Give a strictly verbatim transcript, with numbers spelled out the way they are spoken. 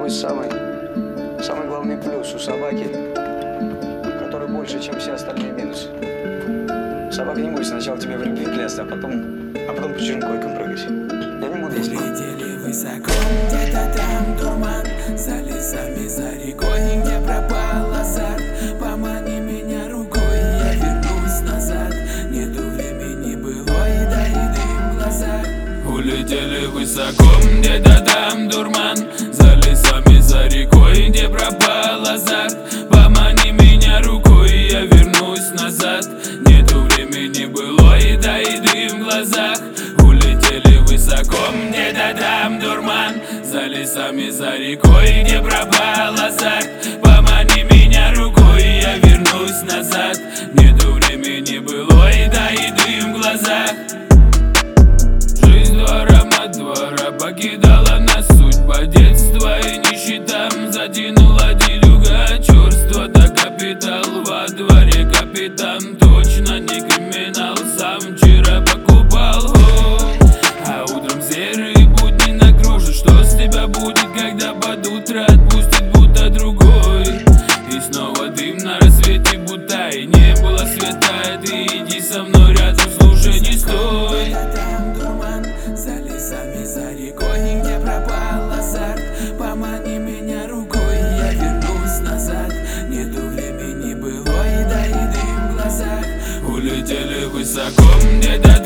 твой самый, самый главный плюс у собаки, который больше, чем все остальные минусы. Собака не будет сначала тебе в любви клясться, а потом, а потом по чужим койкам прыгать. Я не буду, если... Летели высоко, где-то там дурман, за лесами, за рекой, где пропал азарт. Помани меня рукой, я вернусь назад. Нету времени былой, да и дым в глазах. Улетели высоко, где-то там дурман, за лесами, за рекой, где пропал азарт. Помани меня рукой, я вернусь назад. Нету времени былой, да и дым в глазах. Улетели высоко, где-то там дурман, за лесами, за рекой, где пропал азарт. Помани меня рукой, я вернусь назад. Нету времени былой, да и дым в глазах. Жизнь двора, мать двора, покидала нас судьба детства и нищета. Затянула делюга, черство, да капитал во дворе. Капитан точно не криминал, сам вчера покупал. А утром серые будни накружат. Что с тебя будет, когда под утро отпустит будто другой? И снова дым на рассвете, будто и не было света. Ты иди со мной рядом, слушай, не стой. Там дурман, за лесами, за рекой, где пропал азарт. Помани меня рукой, я вернусь назад. Нету времени былой, да и дым в глазах. Улетели высоко, где-то